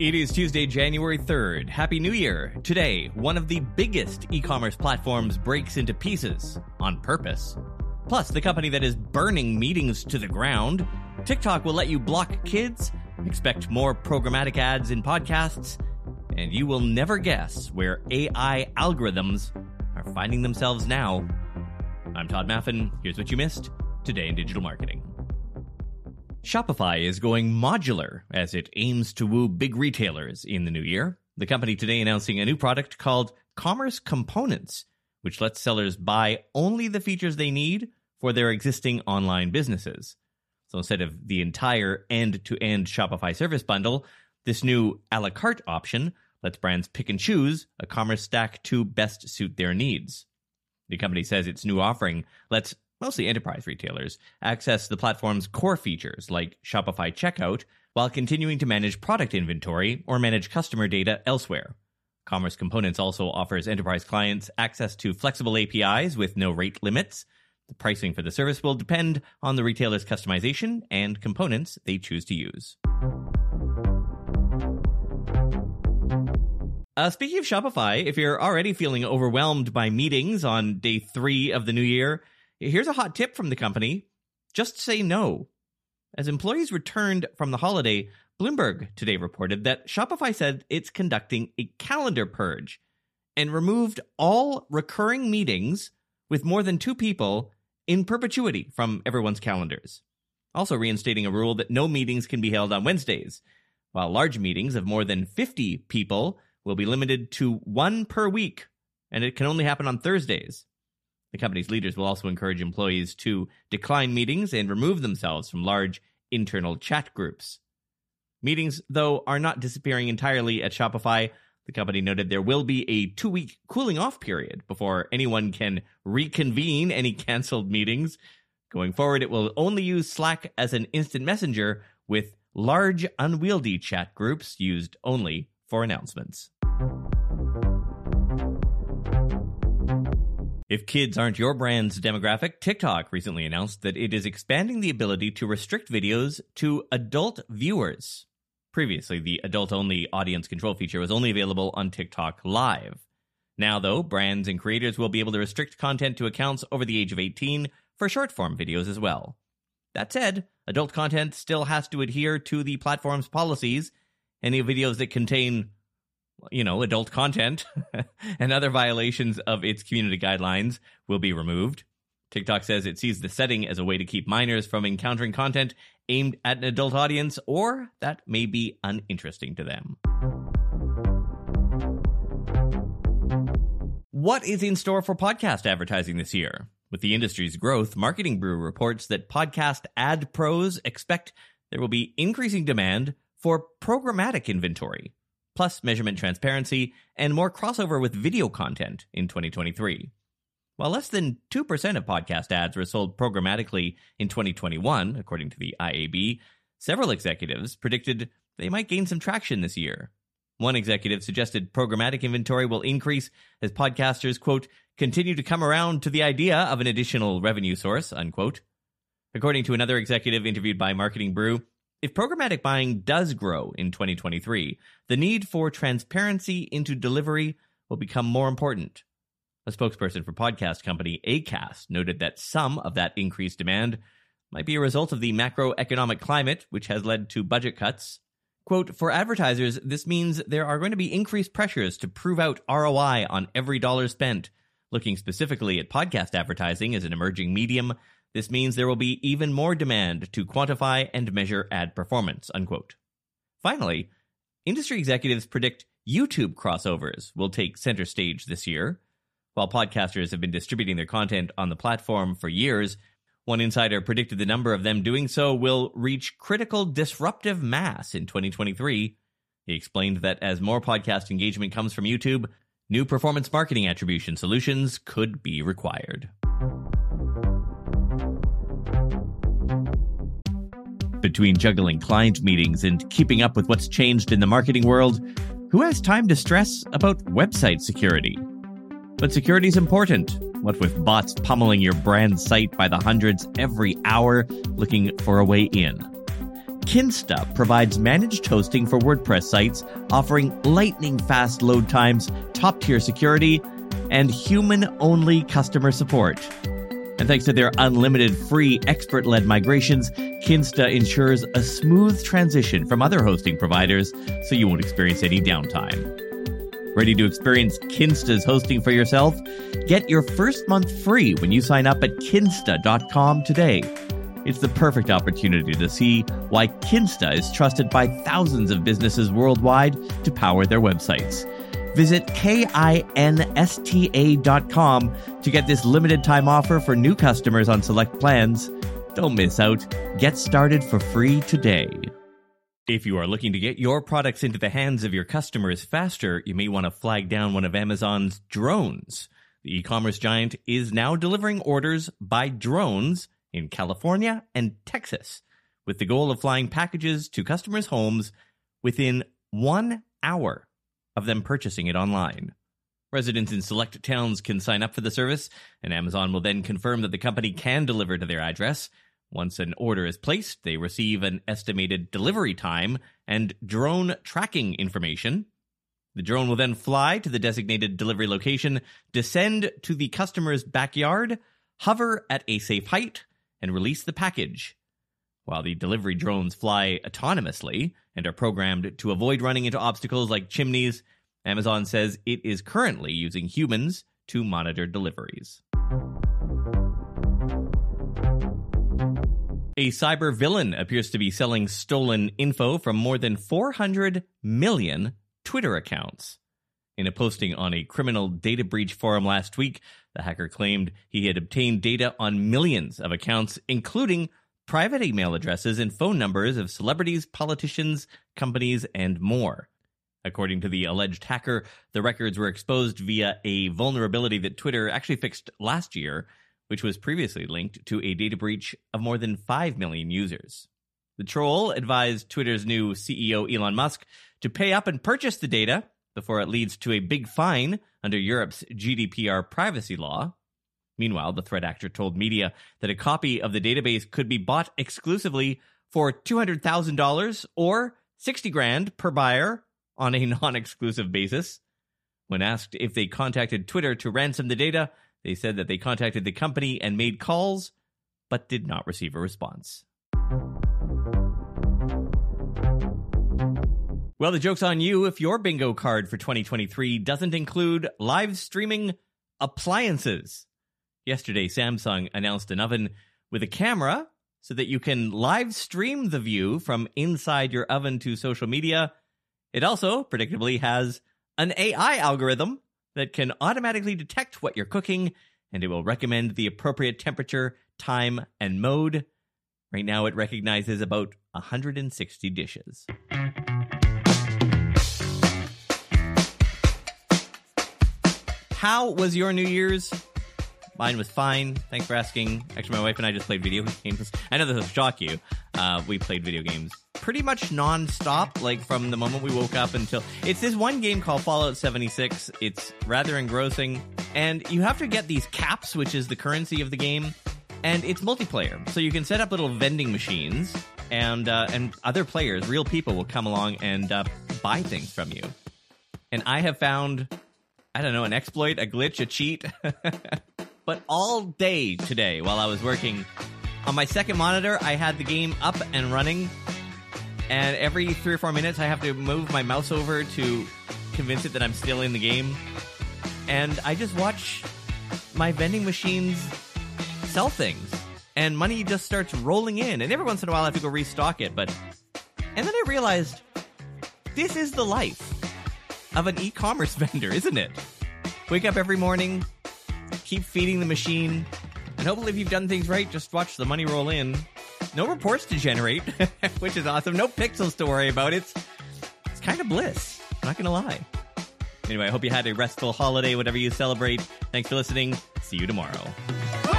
It is Tuesday, January 3rd. Happy New Year. Today, one of the biggest e-commerce platforms breaks into pieces on purpose. Plus, the company that is burning meetings to the ground. TikTok will let you block kids. Expect more programmatic ads in podcasts. And you will never guess where AI algorithms are finding themselves now. I'm Todd Maffin. Here's what you missed today in digital marketing. Shopify is going modular as it aims to woo big retailers in the new year. The company today announcing a new product called Commerce Components, which lets sellers buy only the features they need for their existing online businesses. So instead of the entire end-to-end Shopify service bundle, this new a la carte option lets brands pick and choose a commerce stack to best suit their needs. The company says its new offering lets mostly enterprise retailers access the platform's core features like Shopify Checkout while continuing to manage product inventory or manage customer data elsewhere. Commerce Components also offers enterprise clients access to flexible APIs with no rate limits. The pricing for the service will depend on the retailer's customization and components they choose to use. Speaking of Shopify, if you're already feeling overwhelmed by meetings on day 3 of the new year, here's a hot tip from the company. Just say no. As employees returned from the holiday, Bloomberg today reported that Shopify said it's conducting a calendar purge and removed all recurring meetings with more than 2 people in perpetuity from everyone's calendars. Also reinstating a rule that no meetings can be held on Wednesdays, while large meetings of more than 50 people will be limited to 1 per week, and it can only happen on Thursdays. The company's leaders will also encourage employees to decline meetings and remove themselves from large internal chat groups. Meetings, though, are not disappearing entirely at Shopify. The company noted there will be a 2-week cooling-off period before anyone can reconvene any canceled meetings. Going forward, it will only use Slack as an instant messenger, with large, unwieldy chat groups used only for announcements. If kids aren't your brand's demographic, TikTok recently announced that it is expanding the ability to restrict videos to adult viewers. Previously, the adult-only audience control feature was only available on TikTok Live. Now, though, brands and creators will be able to restrict content to accounts over the age of 18 for short-form videos as well. That said, adult content still has to adhere to the platform's policies. Any videos that contain, adult content and other violations of its community guidelines will be removed. TikTok says it sees the setting as a way to keep minors from encountering content aimed at an adult audience or that may be uninteresting to them. What is in store for podcast advertising this year? With the industry's growth, Marketing Brew reports that podcast ad pros expect there will be increasing demand for programmatic inventory, plus measurement transparency, and more crossover with video content in 2023. While less than 2% of podcast ads were sold programmatically in 2021, according to the IAB, several executives predicted they might gain some traction this year. One executive suggested programmatic inventory will increase as podcasters, quote, continue to come around to the idea of an additional revenue source, unquote. According to another executive interviewed by Marketing Brew, if programmatic buying does grow in 2023, the need for transparency into delivery will become more important. A spokesperson for podcast company Acast noted that some of that increased demand might be a result of the macroeconomic climate, which has led to budget cuts. Quote, for advertisers, this means there are going to be increased pressures to prove out ROI on every dollar spent. Looking specifically at podcast advertising as an emerging medium, this means there will be even more demand to quantify and measure ad performance, unquote. Finally, industry executives predict YouTube crossovers will take center stage this year. While podcasters have been distributing their content on the platform for years, one insider predicted the number of them doing so will reach critical disruptive mass in 2023. He explained that as more podcast engagement comes from YouTube, new performance marketing attribution solutions could be required. Between juggling client meetings and keeping up with what's changed in the marketing world, who has time to stress about website security? But security is important. What with bots pummeling your brand site by the hundreds every hour looking for a way in? Kinsta provides managed hosting for WordPress sites, offering lightning-fast load times, top-tier security, and human-only customer support. And thanks to their unlimited free expert-led migrations, Kinsta ensures a smooth transition from other hosting providers so you won't experience any downtime. Ready to experience Kinsta's hosting for yourself? Get your first month free when you sign up at kinsta.com today. It's the perfect opportunity to see why Kinsta is trusted by thousands of businesses worldwide to power their websites. Visit kinsta.com to get this limited time offer for new customers on select plans. Don't miss out. Get started for free today. If you are looking to get your products into the hands of your customers faster, you may want to flag down one of Amazon's drones. The e-commerce giant is now delivering orders by drones in California and Texas, with the goal of flying packages to customers' homes within 1 hour of them purchasing it online. Residents in select towns can sign up for the service, and Amazon will then confirm that the company can deliver to their address. Once an order is placed, they receive an estimated delivery time and drone tracking information. The drone will then fly to the designated delivery location, descend to the customer's backyard, hover at a safe height, and release the package. While the delivery drones fly autonomously and are programmed to avoid running into obstacles like chimneys, Amazon says it is currently using humans to monitor deliveries. A cyber villain appears to be selling stolen info from more than 400 million Twitter accounts. In a posting on a criminal data breach forum last week, the hacker claimed he had obtained data on millions of accounts, including private email addresses and phone numbers of celebrities, politicians, companies, and more. According to the alleged hacker, the records were exposed via a vulnerability that Twitter actually fixed last year, which was previously linked to a data breach of more than 5 million users. The troll advised Twitter's new CEO Elon Musk to pay up and purchase the data before it leads to a big fine under Europe's GDPR privacy law. Meanwhile, the threat actor told media that a copy of the database could be bought exclusively for $200,000 or $60,000 per buyer on a non-exclusive basis. When asked if they contacted Twitter to ransom the data, they said that they contacted the company and made calls, but did not receive a response. Well, the joke's on you if your bingo card for 2023 doesn't include live streaming appliances. Yesterday, Samsung announced an oven with a camera so that you can live stream the view from inside your oven to social media. It also, predictably, has an AI algorithm that can automatically detect what you're cooking, and it will recommend the appropriate temperature, time, and mode. Right now, it recognizes about 160 dishes. How was your New Year's? Mine was fine. Thanks for asking. Actually, my wife and I just played video games. I know this will shock you. We played video games pretty much non-stop, like from the moment we woke up until... It's this one game called Fallout 76. It's rather engrossing. And you have to get these caps, which is the currency of the game. And it's multiplayer. So you can set up little vending machines. And other players, real people, will come along and buy things from you. And I have found, I don't know, an exploit, a glitch, a cheat... But all day today, while I was working, on my second monitor, I had the game up and running. And every 3 or 4 minutes, I have to move my mouse over to convince it that I'm still in the game. And I just watch my vending machines sell things. And money just starts rolling in. And every once in a while, I have to go restock it. And then I realized, this is the life of an e-commerce vendor, isn't it? Wake up every morning, keep feeding the machine, and hopefully if you've done things right, just watch the money roll in. No reports to generate, which is awesome. No pixels to worry about. It's kind of bliss. I'm not going to lie. Anyway, I hope you had a restful holiday, whatever you celebrate. Thanks for listening. See you tomorrow.